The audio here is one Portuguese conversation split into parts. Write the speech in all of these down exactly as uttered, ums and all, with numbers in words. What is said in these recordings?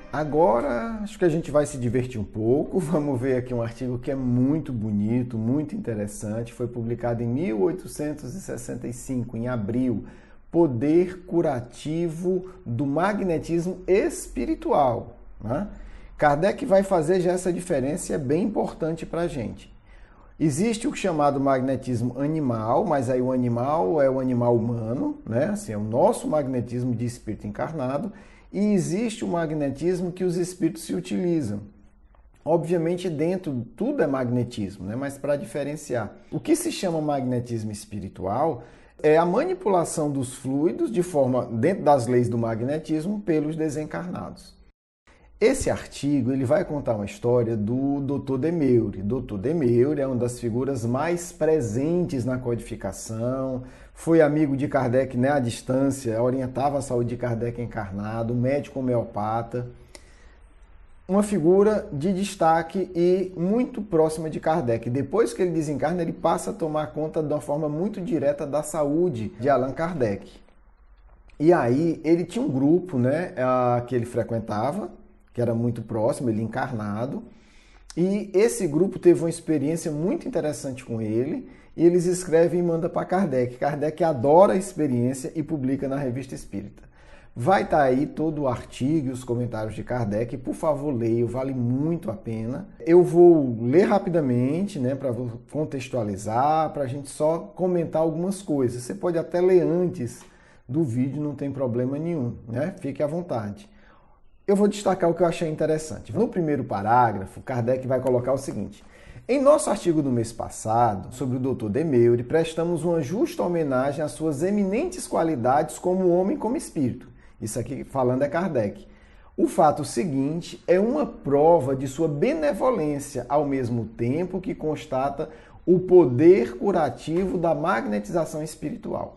Agora, acho que a gente vai se divertir um pouco. Vamos ver aqui um artigo que é muito bonito, muito interessante. Foi publicado em mil oitocentos e sessenta e cinco, em abril. Poder curativo do magnetismo espiritual. Né? Kardec vai fazer já essa diferença e é bem importante para a gente. Existe o chamado magnetismo animal, mas aí o animal é o animal humano, né? Assim, é o nosso magnetismo de espírito encarnado. E existe o magnetismo que os espíritos se utilizam. Obviamente, dentro tudo é magnetismo, né? Mas para diferenciar. O que se chama magnetismo espiritual é a manipulação dos fluidos de forma, dentro das leis do magnetismo, pelos desencarnados. Esse artigo ele vai contar uma história do doutor Demeure. doutor Demeure é uma das figuras mais presentes na codificação, foi amigo de Kardec, né, à distância, orientava a saúde de Kardec encarnado, médico homeopata. Uma figura de destaque e muito próxima de Kardec. Depois que ele desencarna, ele passa a tomar conta de uma forma muito direta da saúde de Allan Kardec. E aí ele tinha um grupo, né, que ele frequentava, que era muito próximo, ele encarnado, e esse grupo teve uma experiência muito interessante com ele, e eles escrevem e mandam para Kardec. Kardec adora a experiência e publica na Revista Espírita. Vai estar aí todo o artigo e os comentários de Kardec, por favor leia, vale muito a pena. Eu vou ler rapidamente, né, para contextualizar, para a gente só comentar algumas coisas. Você pode até ler antes do vídeo, não tem problema nenhum, né? Fique à vontade. Eu vou destacar o que eu achei interessante. No primeiro parágrafo, Kardec vai colocar o seguinte: em nosso artigo do mês passado, sobre o doutor Demeure, prestamos uma justa homenagem às suas eminentes qualidades como homem e como espírito. Isso aqui falando é Kardec. O fato seguinte é uma prova de sua benevolência, ao mesmo tempo que constata o poder curativo da magnetização espiritual.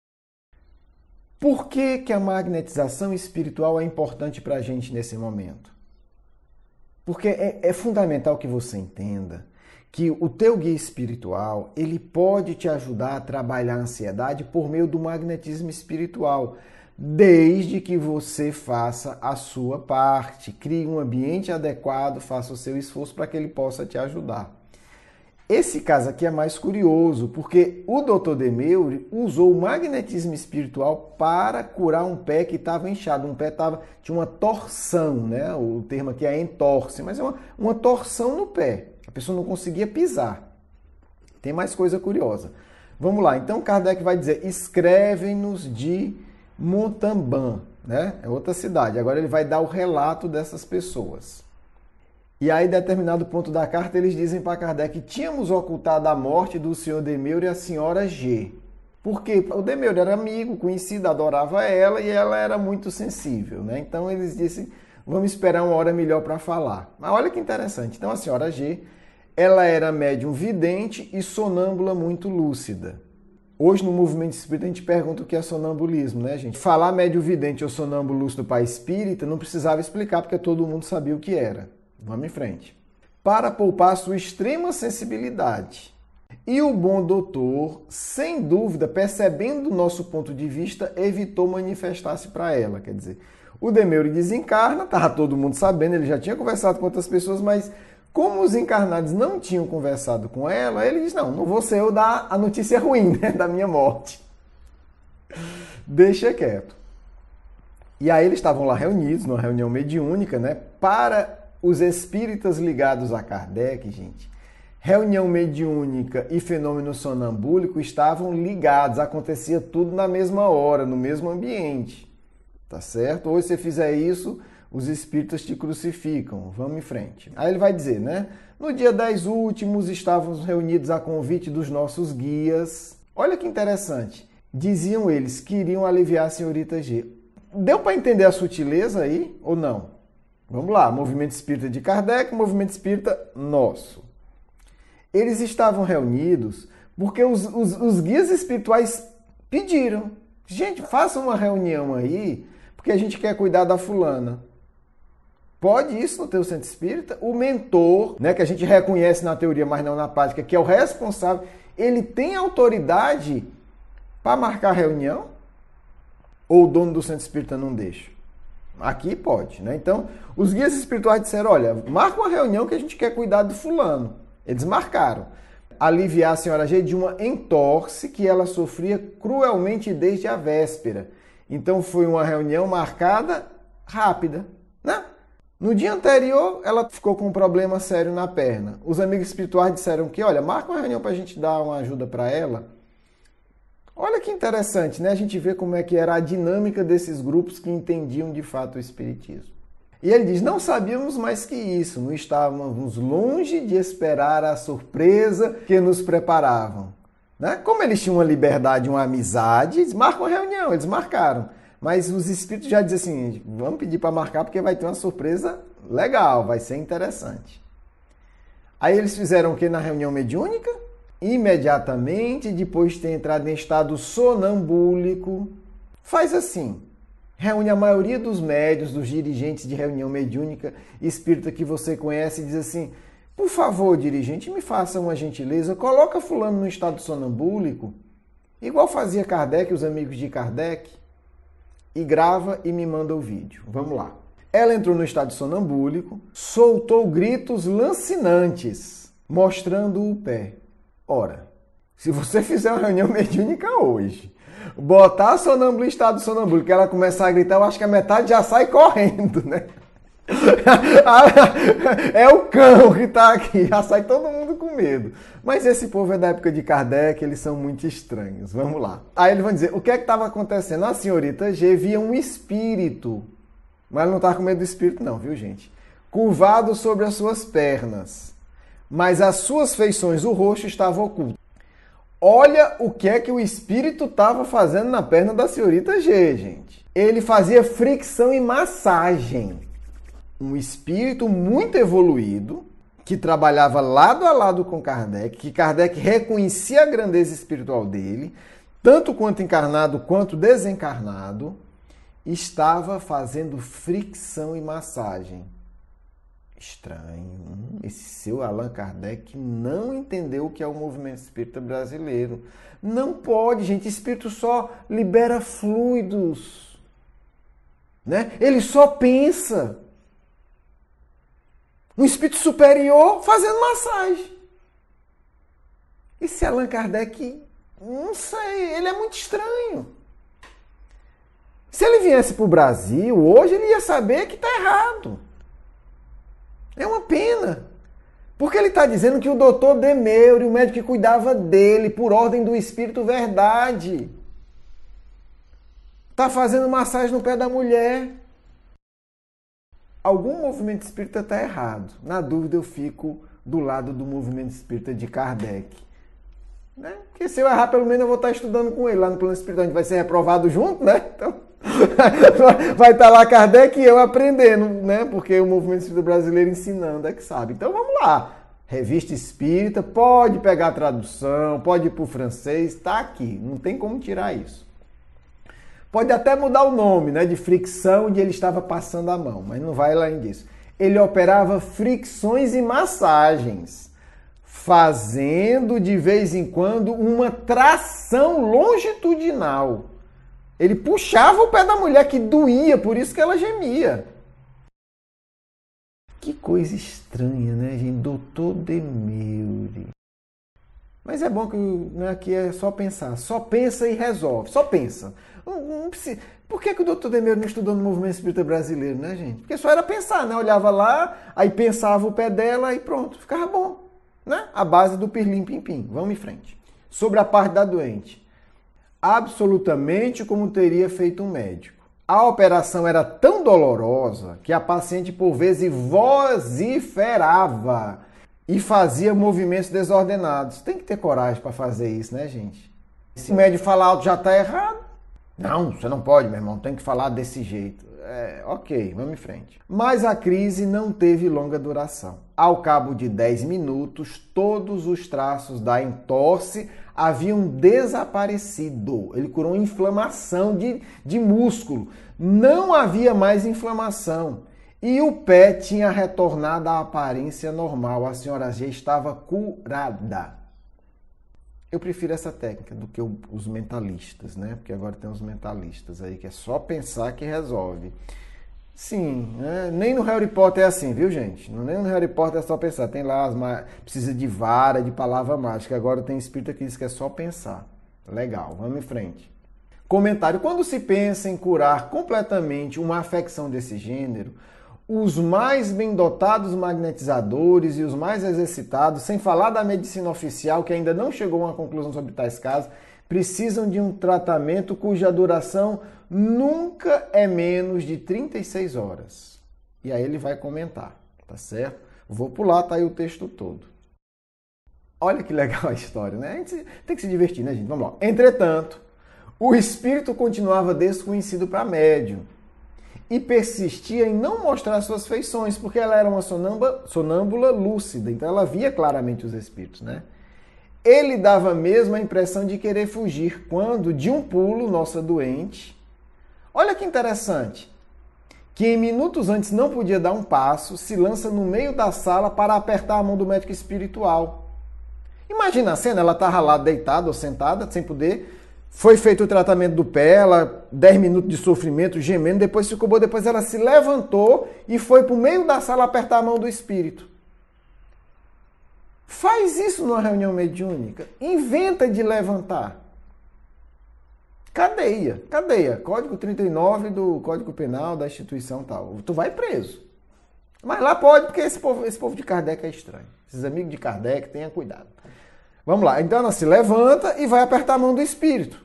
Por que que a magnetização espiritual é importante para a gente nesse momento? Porque é, é fundamental que você entenda que o teu guia espiritual, ele pode te ajudar a trabalhar a ansiedade por meio do magnetismo espiritual, desde que você faça a sua parte, crie um ambiente adequado, faça o seu esforço para que ele possa te ajudar. Esse caso aqui é mais curioso, porque o doutor Demeure usou o magnetismo espiritual para curar um pé que estava inchado. Um pé tava, tinha uma torção, né? O termo aqui é entorse, mas é uma, uma torção no pé. A pessoa não conseguia pisar. Tem mais coisa curiosa. Vamos lá, então Kardec vai dizer, escrevem-nos de Montauban, né? É outra cidade. Agora ele vai dar o relato dessas pessoas. E aí, em determinado ponto da carta, eles dizem para Kardec que tínhamos ocultado a morte do senhor Demeure e a senhora G. Por quê? O Demeure era amigo, conhecido, adorava ela e ela era muito sensível, né? Então eles disseram, vamos esperar uma hora melhor para falar. Mas olha que interessante. Então a senhora G, ela era médium vidente e sonâmbula muito lúcida. Hoje no movimento espírita a gente pergunta o que é sonambulismo, né, gente? Falar médium vidente ou sonâmbulo lúcido para espírita não precisava explicar porque todo mundo sabia o que era. Vamos em frente. Para poupar sua extrema sensibilidade. E o bom doutor, sem dúvida, percebendo o nosso ponto de vista, evitou manifestar-se para ela. Quer dizer, o Demeure desencarna, estava todo mundo sabendo, ele já tinha conversado com outras pessoas, mas como os encarnados não tinham conversado com ela, ele diz, não, não vou ser eu dar a notícia ruim, né, da minha morte. Deixa quieto. E aí eles estavam lá reunidos, numa reunião mediúnica, né, para os espíritas ligados a Kardec, gente, reunião mediúnica e fenômeno sonambúlico estavam ligados, acontecia tudo na mesma hora, no mesmo ambiente, tá certo? Ou se você fizer isso, os espíritas te crucificam. Vamos em frente. Aí ele vai dizer, né? No dia dez últimos, estávamos reunidos a convite dos nossos guias. Olha que interessante. Diziam eles que iriam aliviar a senhorita G. Deu para entender a sutileza aí ou não? Vamos lá, movimento espírita de Kardec, movimento espírita nosso. Eles estavam reunidos porque os, os, os guias espirituais pediram. Gente, faça uma reunião aí, porque a gente quer cuidar da fulana. Pode isso no teu centro espírita? O mentor, né, que a gente reconhece na teoria, mas não na prática, que é o responsável, ele tem autoridade para marcar a reunião? Ou o dono do centro espírita não deixa? Aqui pode, né? Então, os guias espirituais disseram, olha, marca uma reunião que a gente quer cuidar do fulano. Eles marcaram. Aliviar a senhora G de uma entorse que ela sofria cruelmente desde a véspera. Então, foi uma reunião marcada rápida, né? No dia anterior, ela ficou com um problema sério na perna. Os amigos espirituais disseram que, olha, marca uma reunião para a gente dar uma ajuda para ela. Olha que interessante, né? A gente vê como é que era a dinâmica desses grupos que entendiam de fato o espiritismo. E ele diz, não sabíamos mais que isso, não estávamos longe de esperar a surpresa que nos preparavam. Né? Como eles tinham uma liberdade, uma amizade, eles marcam uma reunião, eles marcaram. Mas os espíritos já dizem assim, vamos pedir para marcar porque vai ter uma surpresa legal, vai ser interessante. Aí eles fizeram o que na reunião mediúnica? Imediatamente, depois de ter entrado em estado sonambúlico, faz assim, reúne a maioria dos médiuns, dos dirigentes de reunião mediúnica espírita que você conhece e diz assim, por favor, dirigente, me faça uma gentileza, coloca fulano no estado sonambúlico, igual fazia Kardec, os amigos de Kardec, e grava e me manda o vídeo. Vamos lá. Ela entrou no estado sonambúlico, soltou gritos lancinantes, mostrando o pé. Ora, se você fizer uma reunião mediúnica hoje, botar a sonâmbula em estado sonambúlico, que ela começar a gritar, eu acho que a metade já sai correndo, né? É o cão que está aqui, já sai todo mundo com medo. Mas esse povo é da época de Kardec, eles são muito estranhos. Vamos lá. Aí eles vão dizer, o que é que estava acontecendo? A senhorita G via um espírito, mas ela não estava com medo do espírito não, viu gente? Curvado sobre as suas pernas. Mas as suas feições, o rosto estava oculto. Olha o que é que o espírito estava fazendo na perna da senhorita G, gente. Ele fazia fricção e massagem. Um espírito muito evoluído, que trabalhava lado a lado com Kardec, que Kardec reconhecia a grandeza espiritual dele, tanto quanto encarnado quanto desencarnado, estava fazendo fricção e massagem. Estranho. Esse seu Allan Kardec não entendeu o que é o movimento espírita brasileiro. Não pode, gente. Espírito só libera fluidos. Né? Ele só pensa. Um espírito superior fazendo massagem. Esse Allan Kardec, não sei, ele é muito estranho. Se ele viesse para o Brasil, hoje ele ia saber que está errado. É uma pena. Porque ele está dizendo que o doutor Demeure, o médico que cuidava dele, por ordem do Espírito Verdade, está fazendo massagem no pé da mulher. Algum movimento espírita está errado. Na dúvida, eu fico do lado do movimento espírita de Kardec. Né? Porque se eu errar, pelo menos eu vou estar estudando com ele lá no plano espiritual. A gente vai ser reprovado junto, né? Então, vai estar lá Kardec e eu aprendendo, né? Porque o movimento espírita brasileiro ensinando é que sabe. Então vamos lá. Revista Espírita, pode pegar a tradução, pode ir para o francês, está aqui. Não tem como tirar isso. Pode até mudar o nome, né? De fricção, onde ele estava passando a mão, mas não vai além disso. Ele operava fricções e massagens, fazendo de vez em quando uma tração longitudinal. Ele puxava o pé da mulher que doía, por isso que ela gemia. Que coisa estranha, né, gente? doutor Demeure. Mas é bom que, né, aqui é só pensar. Só pensa e resolve. Só pensa. Não, não precisa... Por que, que o doutor Demeure não estudou no movimento espírita brasileiro, né, gente? Porque só era pensar, né? Olhava lá, aí pensava o pé dela e pronto, ficava bom. Né? A base do pirlim-pim-pim. Vamos em frente. Sobre a parte da doente. Absolutamente como teria feito um médico. A operação era tão dolorosa que a paciente, por vezes, vociferava e fazia movimentos desordenados. Tem que ter coragem para fazer isso, né, gente? Se o médico falar alto já está errado. Não, você não pode, meu irmão, tem que falar desse jeito. É, ok, vamos em frente. Mas a crise não teve longa duração. Ao cabo de dez minutos, todos os traços da entorse haviam desaparecido. Ele curou inflamação de, de músculo. Não havia mais inflamação. E o pé tinha retornado à aparência normal. A senhora G estava curada. Eu prefiro essa técnica do que os mentalistas, né? Porque agora tem os mentalistas aí que é só pensar que resolve. Sim, né? Nem no Harry Potter é assim, viu, gente? Nem no Harry Potter é só pensar. Tem lá, as ma... precisa de vara, de palavra mágica. Agora tem espírito que diz que é só pensar. Legal, vamos em frente. Comentário. Quando se pensa em curar completamente uma afecção desse gênero, os mais bem dotados magnetizadores e os mais exercitados, sem falar da medicina oficial, que ainda não chegou a uma conclusão sobre tais casos, precisam de um tratamento cuja duração nunca é menos de trinta e seis horas. E aí ele vai comentar, tá certo? Vou pular, tá aí o texto todo. Olha que legal a história, né? A gente tem que se divertir, né, gente? Vamos lá. Entretanto, o espírito continuava desconhecido para médium e persistia em não mostrar suas feições, porque ela era uma sonâmbula, sonâmbula lúcida, então ela via claramente os espíritos, né? Ele dava mesmo a impressão de querer fugir quando, de um pulo, nossa doente... Olha que interessante, que em minutos antes não podia dar um passo, se lança no meio da sala para apertar a mão do médico espiritual. Imagina a cena, ela estava lá deitada ou sentada, sem poder, foi feito o tratamento do pé, ela, dez minutos de sofrimento, gemendo, depois ficou boa, depois ela se levantou e foi para o meio da sala apertar a mão do espírito. Faz isso numa reunião mediúnica, inventa de levantar. Cadeia, cadeia. Código trinta e nove do Código Penal da instituição tal. Tu vai preso. Mas lá pode, porque esse povo, esse povo de Kardec é estranho. Esses amigos de Kardec, tenha cuidado. Vamos lá. Então ela se levanta e vai apertar a mão do espírito.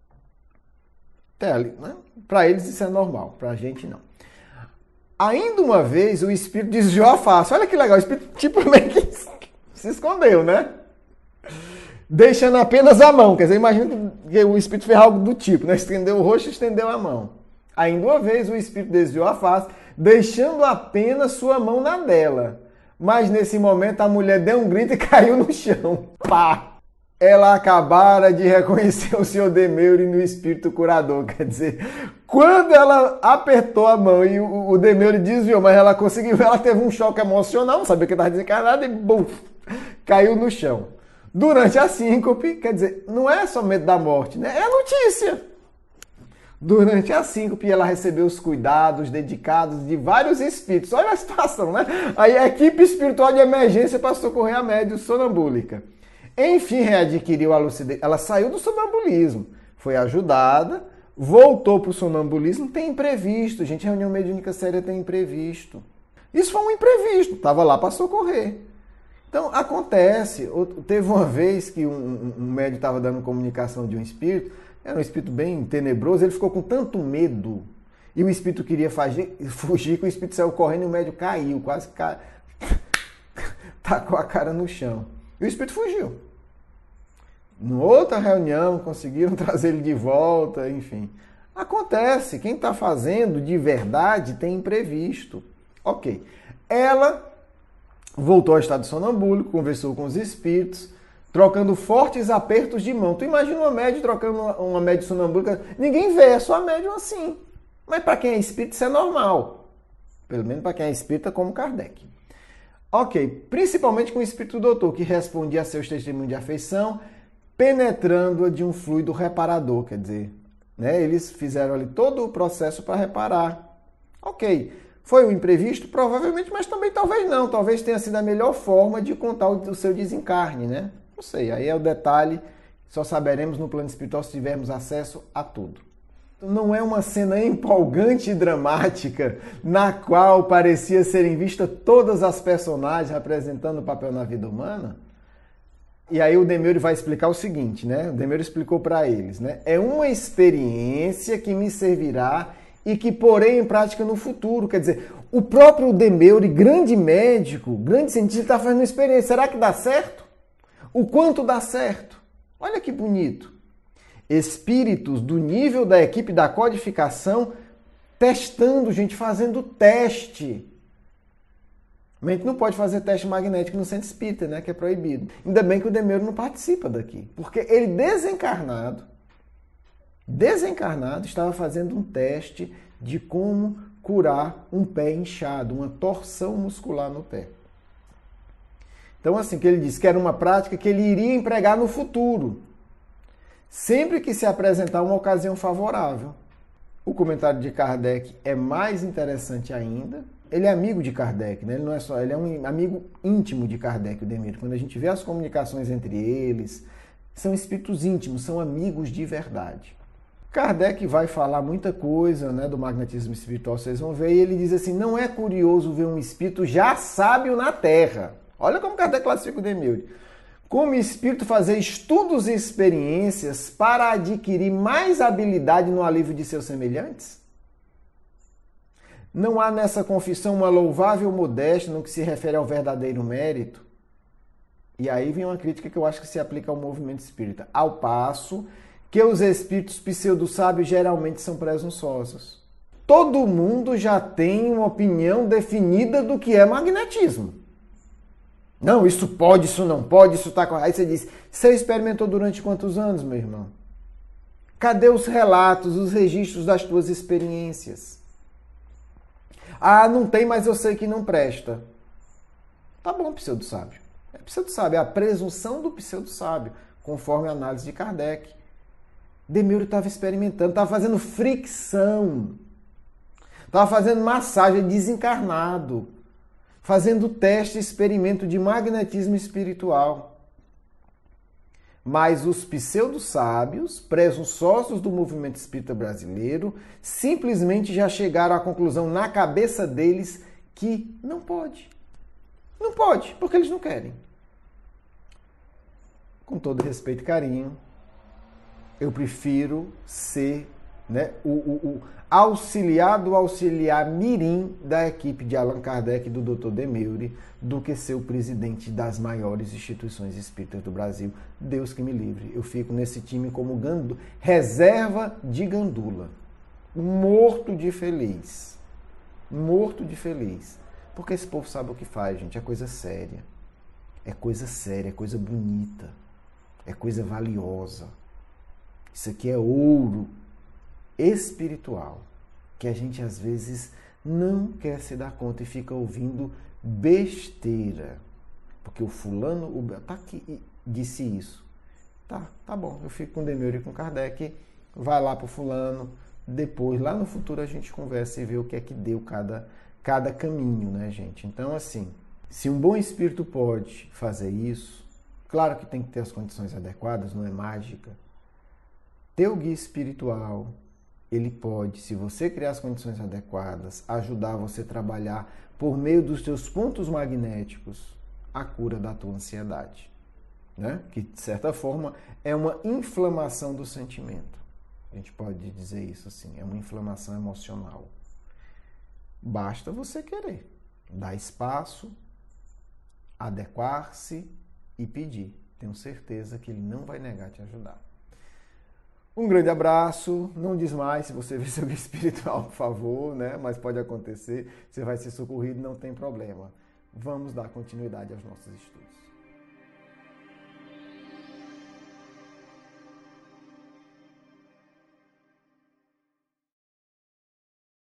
Até ali, né? Para eles isso é normal, para a gente não. Ainda uma vez o espírito desviou a face. Olha que legal, o espírito tipo meio que se escondeu, né? Deixando apenas a mão. Quer dizer, imagina que o espírito fez algo do tipo, né? Estendeu o rosto e estendeu a mão. Ainda uma vez o espírito desviou a face, deixando apenas sua mão na dela. Mas nesse momento a mulher deu um grito e caiu no chão. Pá! Ela acabara de reconhecer o senhor Demeure no espírito curador. Quer dizer, quando ela apertou a mão e o, o Demeure desviou, mas ela conseguiu, ela teve um choque emocional, não sabia que estava desencarnada e bum, caiu no chão. Durante a síncope, quer dizer, não é só medo da morte, né? É a notícia. Durante a síncope, ela recebeu os cuidados dedicados de vários espíritos. Olha a situação, né? Aí a equipe espiritual de emergência para socorrer a médium sonambúlica. Enfim, readquiriu a lucidez. Ela saiu do sonambulismo, foi ajudada, voltou para o sonambulismo. Tem imprevisto, gente. Reunião mediúnica séria tem imprevisto. Isso foi um imprevisto. Estava lá para socorrer. Então, acontece. Teve uma vez que um, um médium estava dando comunicação de um espírito, era um espírito bem tenebroso, ele ficou com tanto medo, e o espírito queria fugir, fugir que o espírito saiu correndo e o médium caiu, quase ca... tacou a cara no chão. E o espírito fugiu. Em outra reunião, conseguiram trazer ele de volta, enfim. Acontece, quem está fazendo de verdade tem imprevisto. Ok. Ela voltou ao estado sonambúlico, conversou com os espíritos, trocando fortes apertos de mão. Tu imagina uma médium trocando uma, uma médium sonambúlica, ninguém vê, é só a médium assim. Mas para quem é espírita isso é normal. Pelo menos para quem é espírita como Kardec. Ok, principalmente com o espírito doutor, que respondia a seus testemunhos de afeição, penetrando-a de um fluido reparador, quer dizer, né, eles fizeram ali todo o processo para reparar. Ok. Foi um imprevisto? Provavelmente, mas também talvez não. Talvez tenha sido a melhor forma de contar o seu desencarne, né? Não sei, aí é o detalhe. Só saberemos no plano espiritual se tivermos acesso a tudo. Não é uma cena empolgante e dramática na qual parecia serem vistas todas as personagens representando o papel na vida humana? E aí o Demeure vai explicar o seguinte, né? O Demeure explicou para eles, né? É uma experiência que me servirá e que porém em prática no futuro. Quer dizer, o próprio Demeure, grande médico, grande cientista, está fazendo uma experiência. Será que dá certo? O quanto dá certo? Olha que bonito. Espíritos do nível da equipe da codificação testando, gente, fazendo teste. A gente não pode fazer teste magnético no centro espírita, né? Que é proibido. Ainda bem que o Demeure não participa daqui. Porque ele desencarnado, desencarnado, estava fazendo um teste de como curar um pé inchado, uma torção muscular no pé. Então, assim, que ele disse que era uma prática que ele iria empregar no futuro, sempre que se apresentar uma ocasião favorável. O comentário de Kardec é mais interessante ainda. Ele é amigo de Kardec, né? Ele não é só, ele é um amigo íntimo de Kardec, o Demir. Quando a gente vê as comunicações entre eles, são espíritos íntimos, são amigos de verdade. Kardec vai falar muita coisa, né, do magnetismo espiritual, vocês vão ver, e ele diz assim, não é curioso ver um espírito já sábio na Terra. Olha como Kardec classifica o Demir. Como espírito fazer estudos e experiências para adquirir mais habilidade no alívio de seus semelhantes? Não há nessa confissão uma louvável modéstia no que se refere ao verdadeiro mérito? E aí vem uma crítica que eu acho que se aplica ao movimento espírita. Ao passo que os espíritos pseudo-sábios geralmente são presunçosos. Todo mundo já tem uma opinião definida do que é magnetismo. Não, isso pode, isso não pode, isso está correto. Aí você diz, você experimentou durante quantos anos, meu irmão? Cadê os relatos, os registros das tuas experiências? Ah, não tem, mas eu sei que não presta. Tá bom, pseudo-sábio. É pseudo-sábio, é a presunção do pseudo-sábio, conforme a análise de Kardec. Demir estava experimentando, estava fazendo fricção, estava fazendo massagem desencarnado, fazendo teste e experimento de magnetismo espiritual. Mas os pseudo-sábios, presunçosos do movimento espírita brasileiro, simplesmente já chegaram à conclusão na cabeça deles que não pode. Não pode, porque eles não querem. Com todo respeito e carinho, eu prefiro ser, né, o, o, o auxiliar do auxiliar mirim da equipe de Allan Kardec e do doutor Demir do que ser o presidente das maiores instituições espíritas do Brasil. Deus que me livre. Eu fico nesse time como gandu, reserva de gandula. Morto de feliz. Morto de feliz. Porque esse povo sabe o que faz, gente. É coisa séria. É coisa séria, é coisa bonita. É coisa valiosa. Isso aqui é ouro espiritual, que a gente às vezes não quer se dar conta e fica ouvindo besteira. Porque o fulano, o tá aqui, disse isso. Tá, tá bom, eu fico com Demir e com Kardec, vai lá pro fulano, depois, lá no futuro, a gente conversa e vê o que é que deu cada, cada caminho, né, gente? Então, assim, se um bom espírito pode fazer isso, claro que tem que ter as condições adequadas, não é mágica. Teu guia espiritual, ele pode, se você criar as condições adequadas, ajudar você a trabalhar por meio dos teus pontos magnéticos a cura da tua ansiedade, né? Que, de certa forma, é uma inflamação do sentimento. A gente pode dizer isso assim, é uma inflamação emocional. Basta você querer, dar espaço, adequar-se e pedir. Tenho certeza que ele não vai negar te ajudar. Um grande abraço, não desmaie se você vê seu guia espiritual, por favor, né? Mas pode acontecer, você vai ser socorrido, não tem problema. Vamos dar continuidade aos nossos estudos.